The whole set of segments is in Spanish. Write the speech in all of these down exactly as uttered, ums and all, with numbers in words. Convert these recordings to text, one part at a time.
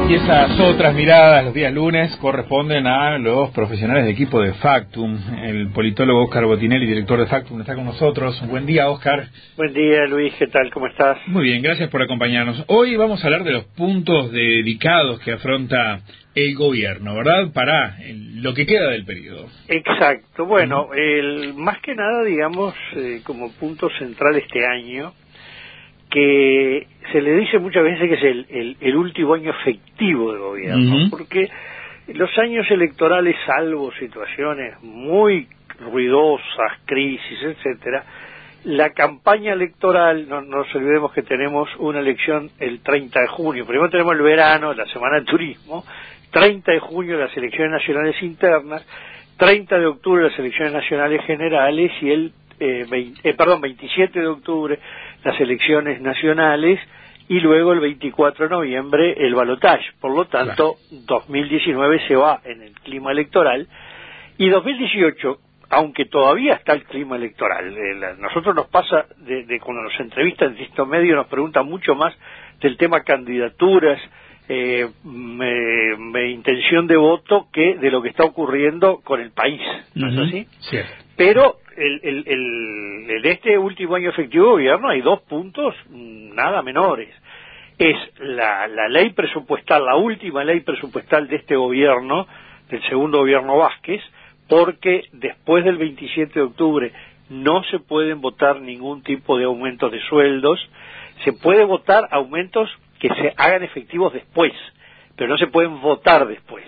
Y esas otras miradas los días lunes corresponden a los profesionales de equipo de Factum. El politólogo Óscar Botinelli, director de Factum, está con nosotros. Buen día, Óscar. Buen día, Luis. ¿Qué tal? ¿Cómo estás? Muy bien, gracias por acompañarnos. Hoy vamos a hablar de los puntos delicados que afronta el gobierno, ¿verdad? Para el, lo que queda del periodo. Exacto. Bueno, uh-huh. el, más que nada, digamos, eh, como punto central este año, que se le dice muchas veces que es el, el, el último año efectivo de gobierno, uh-huh. porque los años electorales, salvo situaciones muy ruidosas, crisis, etcétera, la campaña electoral, no, no nos olvidemos que tenemos una elección el treinta de junio, primero tenemos el verano, la semana de turismo, treinta de junio las elecciones nacionales internas, treinta de octubre las elecciones nacionales generales y el eh, veinte, eh, perdón, veintisiete de octubre las elecciones nacionales y luego el veinticuatro de noviembre el balotaje. Por lo tanto, claro, dos mil diecinueve se va en el clima electoral y dos mil dieciocho, aunque todavía está el clima electoral, eh, la, nosotros nos pasa de, de cuando nos entrevistan en distintos medios nos preguntan mucho más del tema candidaturas, eh, me, me, intención de voto que de lo que está ocurriendo con el país, ¿no uh-huh. es así? Sí. Pero el, el, el, el este último año efectivo de gobierno hay dos puntos nada menores. Es la, la ley presupuestal, la última ley presupuestal de este gobierno, del segundo gobierno Vázquez, porque después del veintisiete de octubre no se pueden votar ningún tipo de aumentos de sueldos, se puede votar aumentos que se hagan efectivos después, pero no se pueden votar después.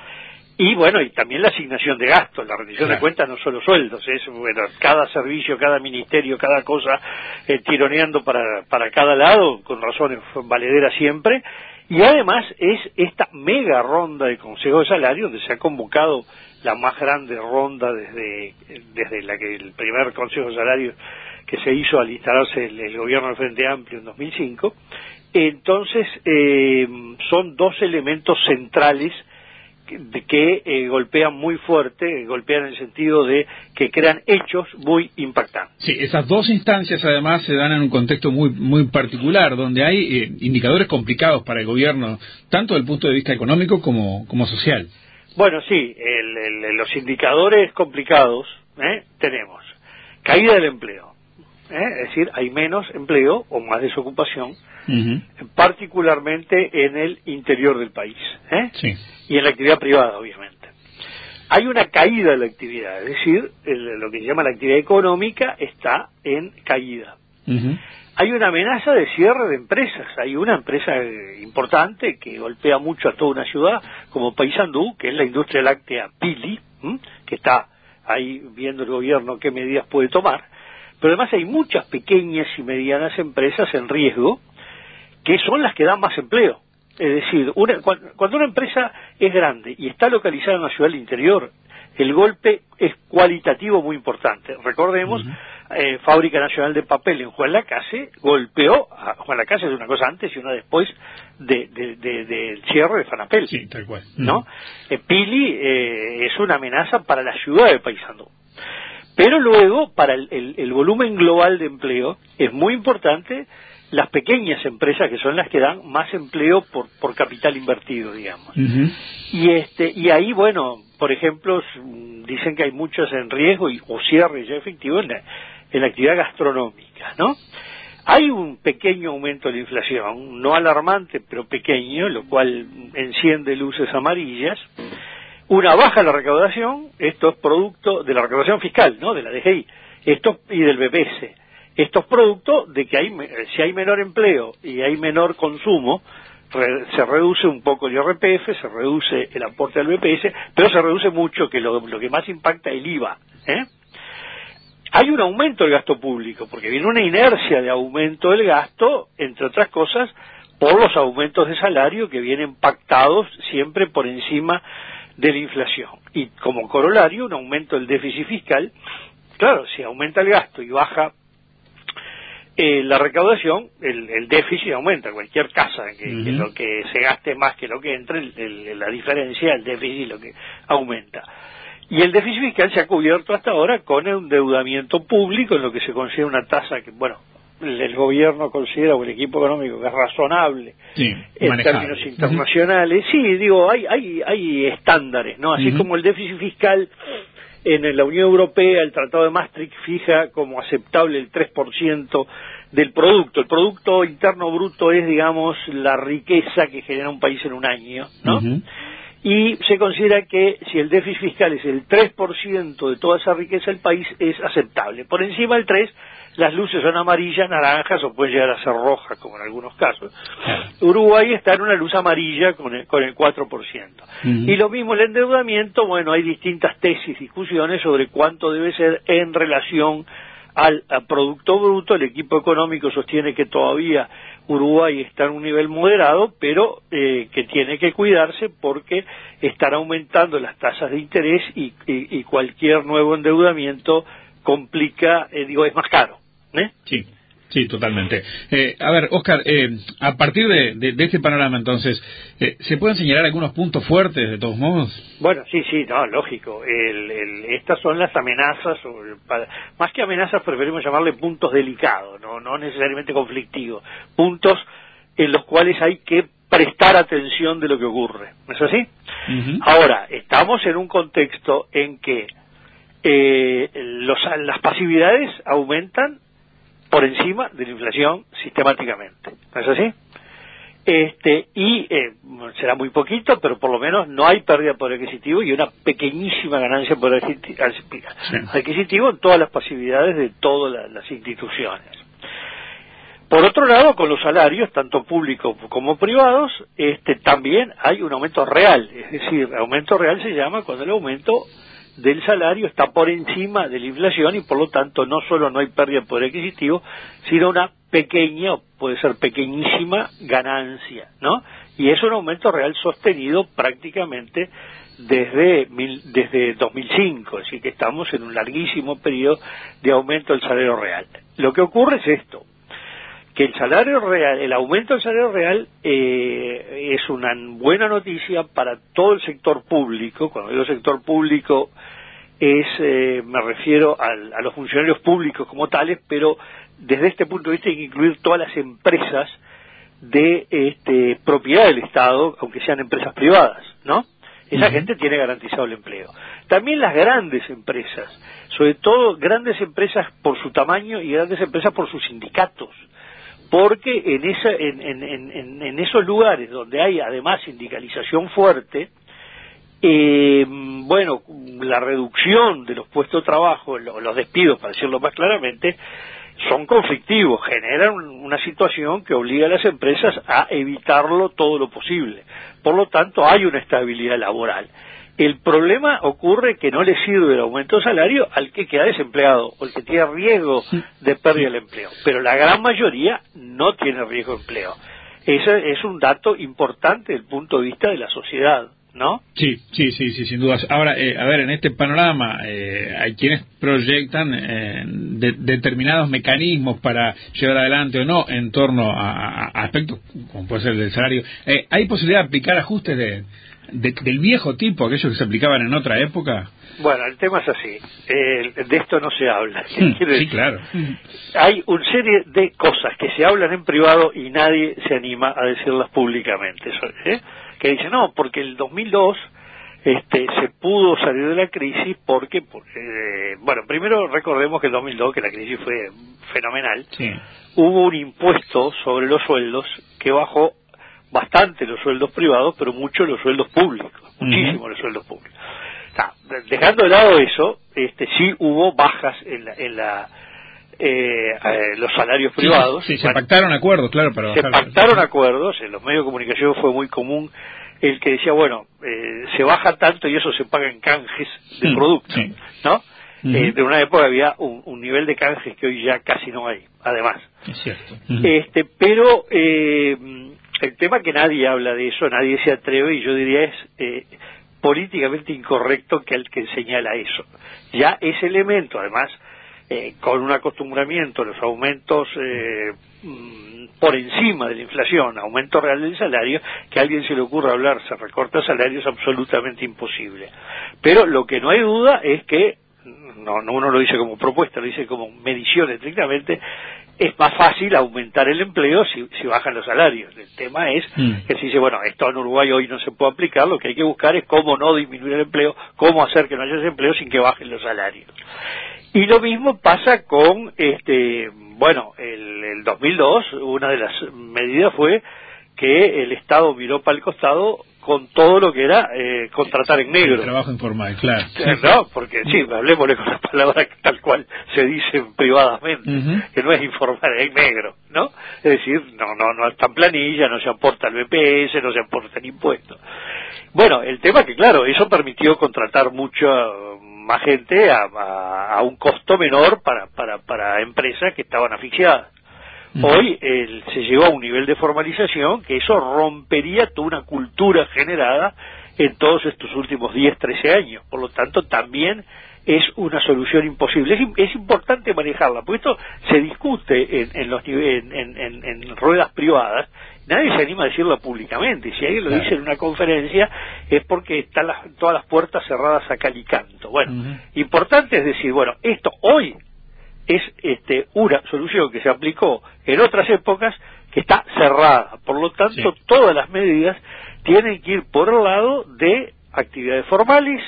Y bueno, y también la asignación de gastos, la rendición claro. de cuentas no solo sueldos, es bueno, cada servicio, cada ministerio, cada cosa eh, tironeando para, para cada lado, con razones valederas siempre, y además es esta mega ronda de Consejo de Salario, donde se ha convocado la más grande ronda desde, desde la que el primer Consejo de Salario que se hizo al instalarse el, el gobierno del Frente Amplio en dos mil cinco. Entonces, eh, son dos elementos centrales que, que eh, golpean muy fuerte, golpean en el sentido de que crean hechos muy impactantes. Sí, esas dos instancias además se dan en un contexto muy muy particular, donde hay eh, indicadores complicados para el gobierno, tanto desde el punto de vista económico como, como social. Bueno, sí, el, el, los indicadores complicados ¿eh? tenemos caída del empleo, ¿eh? es decir, hay menos empleo o más desocupación, uh-huh. particularmente en el interior del país, ¿eh? sí. y en la actividad privada, obviamente. Hay una caída de la actividad, es decir, el, lo que se llama la actividad económica está en caída. Uh-huh. Hay una amenaza de cierre de empresas, hay una empresa importante que golpea mucho a toda una ciudad, como Paysandú, que es la industria láctea Pili, ¿m? que está ahí viendo el gobierno qué medidas puede tomar, pero además hay muchas pequeñas y medianas empresas en riesgo, que son las que dan más empleo. Es decir, una, cuando una empresa es grande y está localizada en una ciudad del interior, el golpe es cualitativo muy importante. Recordemos, uh-huh. eh, Fábrica Nacional de Papel en Juan Lacase golpeó a Juan Lacase de una cosa antes y una después del de, de, de cierre de Fanapel. Sí, tal cual. Uh-huh. ¿No? Eh, Pili eh, es una amenaza para la ciudad de Paysandú. Pero luego, para el, el, el volumen global de empleo, es muy importante las pequeñas empresas, que son las que dan más empleo por, por capital invertido, digamos. Uh-huh. Y este y ahí, bueno, por ejemplo, dicen que hay muchos en riesgo y, o cierre ya efectivo en la, en la actividad gastronómica, ¿no? Hay un pequeño aumento de la inflación, no alarmante, pero pequeño, lo cual enciende luces amarillas. Una baja en la recaudación, esto es producto de la recaudación fiscal, ¿no?, de la D G I, esto y del B P S. Esto es producto de que hay, si hay menor empleo y hay menor consumo, re, se reduce un poco el I R P F, se reduce el aporte al B P S, pero se reduce mucho, que lo, lo que más impacta el I V A. ¿eh? Hay un aumento del gasto público, porque viene una inercia de aumento del gasto, entre otras cosas, por los aumentos de salario que vienen pactados siempre por encima de la inflación. Y como corolario, un aumento del déficit fiscal. Claro, si aumenta el gasto y baja Eh, la recaudación, el, el déficit aumenta. Cualquier casa que, uh-huh. que lo que se gaste más que lo que entre, el, el, la diferencia, el déficit lo que aumenta. Y el déficit fiscal se ha cubierto hasta ahora con el endeudamiento público, en lo que se considera una tasa que, bueno, el, el gobierno considera, o el equipo económico, que es razonable sí, en manejable. términos internacionales. Uh-huh. Sí, digo, hay, hay, hay estándares, ¿no? Así uh-huh. como el déficit fiscal en la Unión Europea, el Tratado de Maastricht fija como aceptable el tres por ciento del producto. El Producto Interno Bruto es, digamos, la riqueza que genera un país en un año, ¿no? Uh-huh. Y se considera que si el déficit fiscal es el tres por ciento de toda esa riqueza, el país es aceptable. Por encima del tres, las luces son amarillas, naranjas o pueden llegar a ser rojas, como en algunos casos. Uruguay está en una luz amarilla con el, con el cuatro por ciento. Uh-huh. Y lo mismo el endeudamiento, bueno, hay distintas tesis, discusiones sobre cuánto debe ser en relación al, al Producto Bruto. El equipo económico sostiene que todavía Uruguay está en un nivel moderado, pero eh, que tiene que cuidarse porque están aumentando las tasas de interés y, y, y cualquier nuevo endeudamiento complica, eh, digo, es más caro. ¿Eh? Sí, sí, totalmente. Eh, a ver, Óscar, eh, a partir de, de, de este panorama, entonces, eh, ¿se pueden señalar algunos puntos fuertes, de todos modos? Bueno, sí, sí, no, lógico. El, el, estas son las amenazas, o el, para, más que amenazas preferimos llamarle puntos delicados, no, no necesariamente conflictivos, puntos en los cuales hay que prestar atención de lo que ocurre, ¿no es así? Uh-huh. Ahora, estamos en un contexto en que eh, los, las pasividades aumentan por encima de la inflación sistemáticamente, ¿no es así? Este, y eh, será muy poquito, pero por lo menos no hay pérdida de poder adquisitivo y una pequeñísima ganancia de poder adquisitivo en todas las pasividades de todas las, las instituciones. Por otro lado, con los salarios, tanto públicos como privados, este, también hay un aumento real, es decir, aumento real se llama cuando el aumento del salario está por encima de la inflación y por lo tanto no solo no hay pérdida de poder adquisitivo, sino una pequeña, o puede ser pequeñísima, ganancia, ¿no? Y es un aumento real sostenido prácticamente desde, mil, desde dos mil cinco, es decir, que estamos en un larguísimo periodo de aumento del salario real. Lo que ocurre es esto, que el salario real, el aumento del salario real eh, es una buena noticia para todo el sector público. Cuando digo sector público es, eh, me refiero al, a los funcionarios públicos como tales, pero desde este punto de vista hay que incluir todas las empresas de este, propiedad del Estado, aunque sean empresas privadas, ¿no? Esa uh-huh. gente tiene garantizado el empleo. También las grandes empresas, sobre todo grandes empresas por su tamaño y grandes empresas por sus sindicatos. Porque en, esa, en, en, en, en esos lugares donde hay además sindicalización fuerte, eh, bueno, la reducción de los puestos de trabajo, los despidos, para decirlo más claramente, son conflictivos, generan una situación que obliga a las empresas a evitarlo todo lo posible. Por lo tanto, hay una estabilidad laboral. El problema ocurre que no le sirve el aumento de salario al que queda desempleado o el que tiene riesgo de pérdida del empleo. Pero la gran mayoría no tiene riesgo de empleo. Ese es un dato importante desde el punto de vista de la sociedad, ¿no? Sí, sí, sí, sí, sin dudas. Ahora, eh, a ver, en este panorama eh, hay quienes proyectan eh, de, determinados mecanismos para llevar adelante o no en torno a, a aspectos como puede ser el del salario. Eh, ¿Hay posibilidad de aplicar ajustes de... De, del viejo tipo, aquellos que se aplicaban en otra época? Bueno, el tema es así, eh, de esto no se habla. Mm, sí, claro. Hay una serie de cosas que se hablan en privado y nadie se anima a decirlas públicamente, ¿eh? Que dicen, no, porque el dos mil dos este, se pudo salir de la crisis porque, porque eh, bueno, primero recordemos que el dos mil dos, que la crisis fue fenomenal, sí. Hubo un impuesto sobre los sueldos que bajó bastante los sueldos privados, pero mucho los sueldos públicos, muchísimo uh-huh. los sueldos públicos. O sea, dejando de lado eso, este sí hubo bajas en la, en la eh, eh, los salarios privados. Sí, sí, se pactaron acuerdos, claro, para se bajar. pactaron acuerdos, en los medios de comunicación fue muy común el que decía, bueno, eh, se baja tanto y eso se paga en canjes de sí, productos, sí. ¿no? Uh-huh. Eh, de una época había un, un nivel de canjes que hoy ya casi no hay, además. Es cierto. Uh-huh. Este, pero eh, el tema que nadie habla de eso, nadie se atreve, y yo diría es eh, políticamente incorrecto que el que señala eso. Ya ese elemento, además, eh, con un acostumbramiento a los aumentos eh, por encima de la inflación, aumento real del salario, que a alguien se le ocurra hablar, se recorta salario, es absolutamente imposible. Pero lo que no hay duda es que, no, no uno lo dice como propuesta, lo dice como medición estrictamente, es más fácil aumentar el empleo si, si bajan los salarios. El tema es mm. que se dice, bueno, esto en Uruguay hoy no se puede aplicar, lo que hay que buscar es cómo no disminuir el empleo, cómo hacer que no haya desempleo sin que bajen los salarios. Y lo mismo pasa con, este, bueno, el, el dos mil dos, una de las medidas fue que el Estado miró para el costado con todo lo que era eh, contratar en negro. El trabajo informal, claro. No, porque sí, hablemosle con las palabras tal cual se dicen privadamente, uh-huh. que no es informar en negro, ¿no? Es decir, no no no está en planilla, no se aporta el B P S, no se aporta el impuesto. Bueno, el tema es que, claro, eso permitió contratar mucha más gente a, a, a un costo menor para, para, para empresas que estaban asfixiadas. Hoy el, se llegó a un nivel de formalización que eso rompería toda una cultura generada en todos estos últimos diez, trece años. Por lo tanto, también es una solución imposible. Es, es importante manejarla, porque esto se discute en, en, los, en, en, en, en ruedas privadas. Nadie se anima a decirlo públicamente. Si alguien lo claro. dice en una conferencia es porque están las, todas las puertas cerradas a cal y canto. Bueno, uh-huh. importante es decir, bueno, esto hoy es este, una solución que se aplicó en otras épocas que está cerrada. Por lo tanto, sí. todas las medidas tienen que ir por el lado de actividades formales,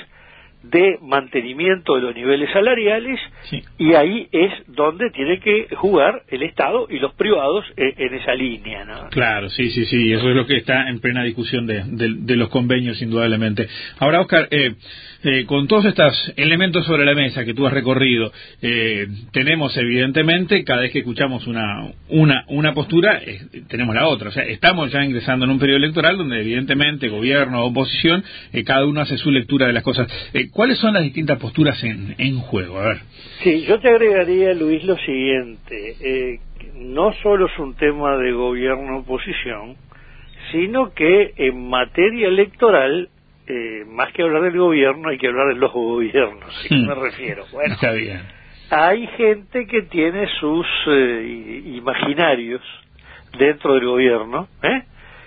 de mantenimiento de los niveles salariales, sí. y ahí es donde tiene que jugar el Estado y los privados en, en esa línea, ¿no? Claro, sí, sí, sí, eso es lo que está en plena discusión de, de, de los convenios, indudablemente. Ahora, Oscar, eh, eh, con todos estos elementos sobre la mesa que tú has recorrido, eh, tenemos evidentemente, cada vez que escuchamos una una una postura, eh, tenemos la otra. O sea, estamos ya ingresando en un periodo electoral donde evidentemente gobierno, oposición, eh, cada uno hace su lectura de las cosas. Eh, ¿Cuáles son las distintas posturas en, en juego? A ver. Sí, yo te agregaría, Luis, lo siguiente. Eh, no solo es un tema de gobierno-oposición, sino que en materia electoral, eh, más que hablar del gobierno, hay que hablar de los gobiernos. ¿A qué me refiero? Bueno, está bien. Hay gente que tiene sus eh, imaginarios dentro del gobierno, ¿eh?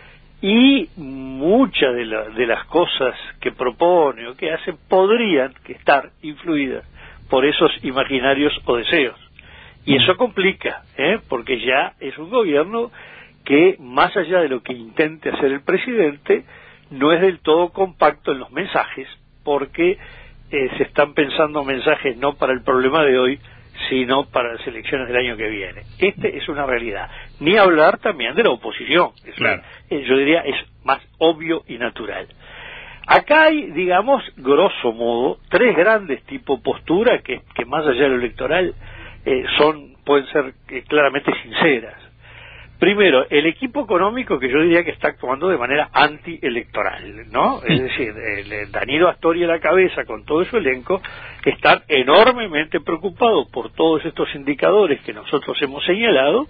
Y muchas de, la, de las cosas que propone o que hace podrían estar influidas por esos imaginarios o deseos. Y eso complica, ¿eh? Porque ya es un gobierno que, más allá de lo que intente hacer el presidente, no es del todo compacto en los mensajes, porque eh, se están pensando mensajes no para el problema de hoy, sino para las elecciones del año que viene. Este es una realidad. Ni hablar también de la oposición. Eso, claro. eh, yo diría, es más obvio y natural. Acá hay, digamos, grosso modo, tres grandes tipos de postura que, que más allá de lo electoral eh, son pueden ser eh, claramente sinceras. Primero, el equipo económico, que yo diría que está actuando de manera antielectoral, ¿no? Es decir, el, el Danilo Astori a la cabeza con todo su elenco están enormemente preocupados por todos estos indicadores que nosotros hemos señalado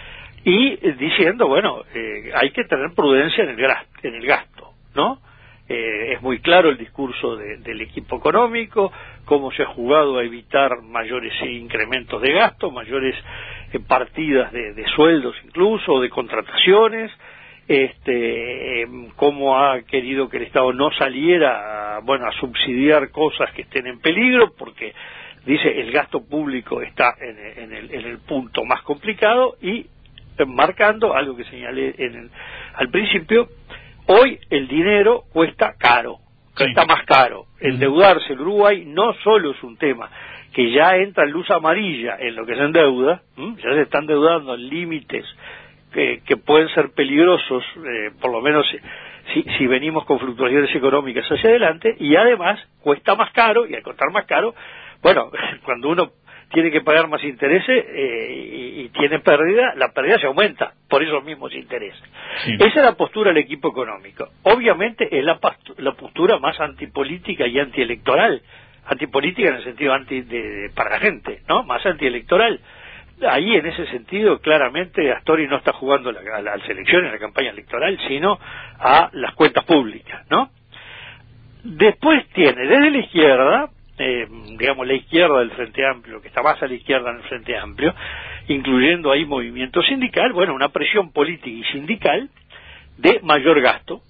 y eh, diciendo, bueno, eh, hay que tener prudencia en el gasto, en el gasto, ¿no? Eh, es muy claro el discurso de, del equipo económico, cómo se ha jugado a evitar mayores incrementos de gasto, mayores eh, partidas de, de sueldos incluso, de contrataciones, este, eh, cómo ha querido que el Estado no saliera a, bueno, a subsidiar cosas que estén en peligro, porque dice el gasto público está en, en, el, en el punto más complicado y eh, marcando algo que señalé en el, al principio. Hoy el dinero cuesta caro, cuesta sí. más caro. Endeudarse en Uruguay no solo es un tema que ya entra en luz amarilla en lo que se endeuda, ¿m? ya se están endeudando en límites que, que pueden ser peligrosos, eh, por lo menos si, si venimos con fluctuaciones económicas hacia adelante, y además cuesta más caro, y al costar más caro, bueno, cuando uno tiene que pagar más intereses eh, y, y tiene pérdida, la pérdida se aumenta por esos mismos intereses. Sí. Esa es la postura del equipo económico. Obviamente es la, la postura más antipolítica y antielectoral. Antipolítica en el sentido anti de, de, para la gente, ¿no? Más antielectoral. Ahí, en ese sentido, claramente Astori no está jugando a la, a las elecciones, a la campaña electoral, sino a las cuentas públicas, ¿no? Después tiene, desde la izquierda, Eh, digamos la izquierda del Frente Amplio, que está más a la izquierda en el Frente Amplio, incluyendo ahí movimiento sindical, bueno, una presión política y sindical de mayor gasto,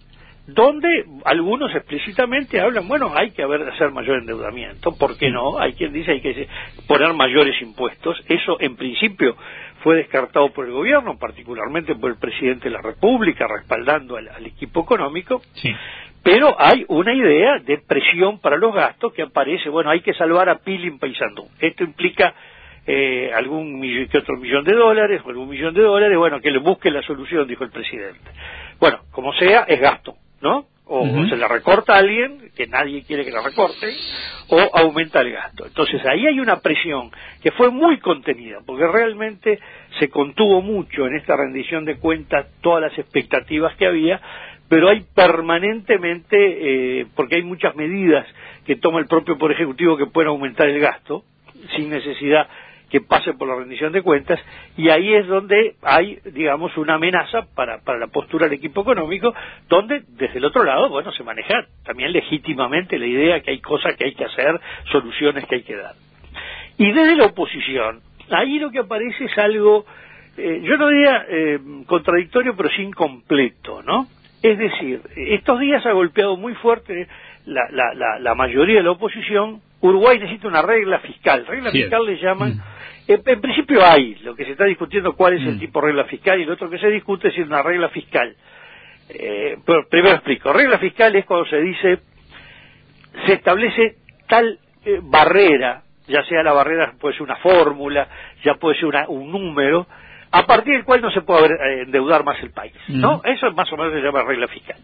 donde algunos explícitamente hablan, bueno, hay que haber, hacer mayor endeudamiento, ¿por qué no? Hay quien dice hay que poner mayores impuestos, eso en principio fue descartado por el gobierno, particularmente por el presidente de la República, respaldando al, al equipo económico, sí. Pero hay una idea de presión para los gastos que aparece, bueno, hay que salvar a Pili en Paysandú. Esto implica eh, algún millón, que otro millón de dólares, o algún millón de dólares, bueno, que le busque la solución, dijo el presidente. Bueno, como sea, es gasto, ¿no? O uh-huh. se la recorta a alguien, que nadie quiere que la recorte, o aumenta el gasto. Entonces ahí hay una presión que fue muy contenida, porque realmente se contuvo mucho en esta rendición de cuentas todas las expectativas que había, pero hay permanentemente, eh, porque hay muchas medidas que toma el propio Poder Ejecutivo que pueden aumentar el gasto, sin necesidad que pase por la rendición de cuentas, y ahí es donde hay, digamos, una amenaza para, para la postura del equipo económico, donde desde el otro lado, bueno, se maneja también legítimamente la idea que hay cosas que hay que hacer, soluciones que hay que dar. Y desde la oposición, ahí lo que aparece es algo, eh, yo no diría eh, contradictorio, pero sí incompleto, ¿no? Es decir, estos días ha golpeado muy fuerte la, la, la, la mayoría de la oposición. Uruguay necesita una regla fiscal. Regla sí. fiscal le llaman... Mm. En, en principio hay, lo que se está discutiendo cuál es mm. el tipo de regla fiscal, y lo otro que se discute es una regla fiscal. Eh, pero primero explico. Regla fiscal es cuando se dice, se establece tal eh, barrera, ya sea la barrera puede ser una fórmula, ya puede ser una, un número, a partir del cual no se puede eh, endeudar más el país, ¿no? Mm. Eso más o menos se llama regla fiscal.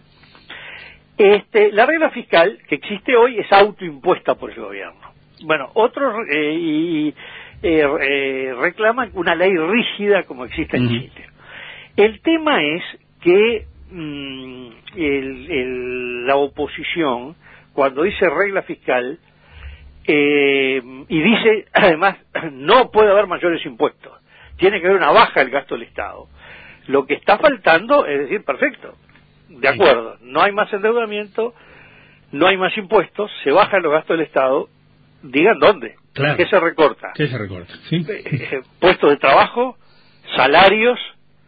Este, la regla fiscal que existe hoy es autoimpuesta por el gobierno. Bueno, otros eh, y, eh, eh, reclaman una ley rígida como existe en mm. Chile. El tema es que mmm, el, el, la oposición, cuando dice regla fiscal, eh, y dice, además, no puede haber mayores impuestos, tiene que haber una baja del gasto del Estado. Lo que está faltando es decir, perfecto, de acuerdo, no hay más endeudamiento, no hay más impuestos, se bajan los gastos del Estado, digan dónde, claro. ¿Qué se recorta? ¿Qué se recorta? ¿Sí? Eh, puestos de trabajo, salarios,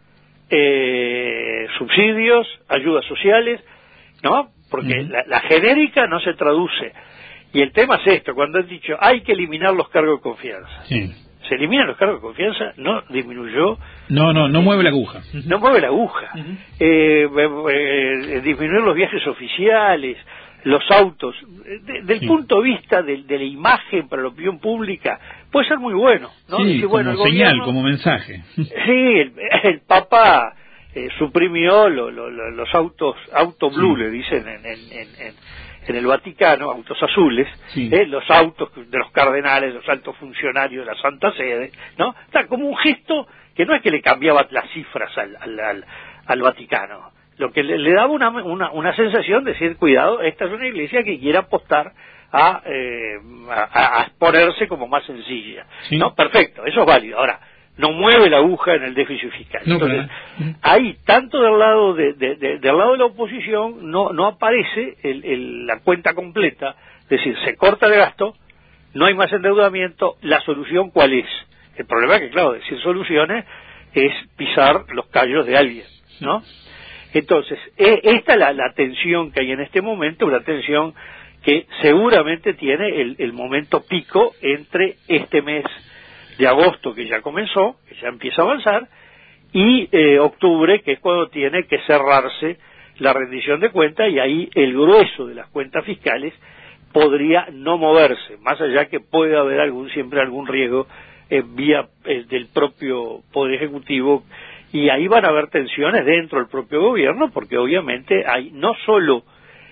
eh, subsidios, ayudas sociales, ¿no? Porque uh-huh. la, la genérica no se traduce. Y el tema es esto, cuando han dicho hay que eliminar los cargos de confianza. Sí. Se eliminan los cargos de confianza, no disminuyó. No, no, no eh, mueve la aguja. No mueve la aguja. Uh-huh. eh, eh, eh, disminuir los viajes oficiales, los autos. De, del sí. punto de vista de, de la imagen para la opinión pública, puede ser muy bueno, ¿no? Sí, Dice, como bueno, el señal, gobierno, como mensaje. Sí, el, el Papa eh, suprimió lo, lo, lo, los autos, auto blue, sí. le dicen en, en, en, en en el Vaticano, autos azules, sí. eh, los autos de los cardenales, los altos funcionarios de la Santa Sede, ¿no? O sea, como un gesto que no es que le cambiaba las cifras al, al, al, al Vaticano, lo que le, le daba una, una, una sensación de decir, cuidado, esta es una iglesia que quiere apostar a, eh, a, a exponerse como más sencilla, sí. ¿no? Perfecto, eso es válido. Ahora, no mueve la aguja en el déficit fiscal. No, entonces, claro. ahí, tanto del lado de, de, de, del lado de la oposición, no, no aparece el, el, la cuenta completa, es decir, se corta el gasto, no hay más endeudamiento, la solución ¿cuál es? El problema es que, claro, decir soluciones es pisar los callos de alguien, ¿no? Entonces, eh, esta es la, la tensión que hay en este momento, una tensión que seguramente tiene el, el momento pico entre este mes de agosto, que ya comenzó, que ya empieza a avanzar, y eh, octubre, que es cuando tiene que cerrarse la rendición de cuentas, y ahí el grueso de las cuentas fiscales podría no moverse, más allá que puede haber algún siempre algún riesgo eh, vía eh, del propio Poder Ejecutivo, y ahí van a haber tensiones dentro del propio gobierno, porque obviamente hay no solo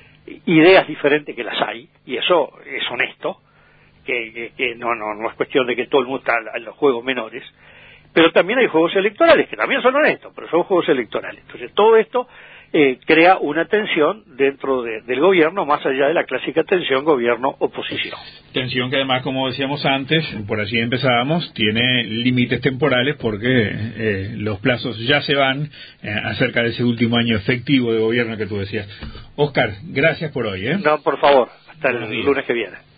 ideas diferentes, que las hay, y eso es honesto, Que, que, que no, no, no es cuestión de que todo el mundo está en los juegos menores, pero también hay juegos electorales, que también son honestos, pero son juegos electorales. Entonces todo esto eh, crea una tensión dentro de, del gobierno, más allá de la clásica tensión gobierno-oposición. Tensión que además, como decíamos antes, por allí empezábamos, tiene límites temporales porque eh, los plazos ya se van eh, acerca de ese último año efectivo de gobierno que tú decías. Oscar, gracias por hoy. ¿eh? No, por favor, hasta el lunes que viene.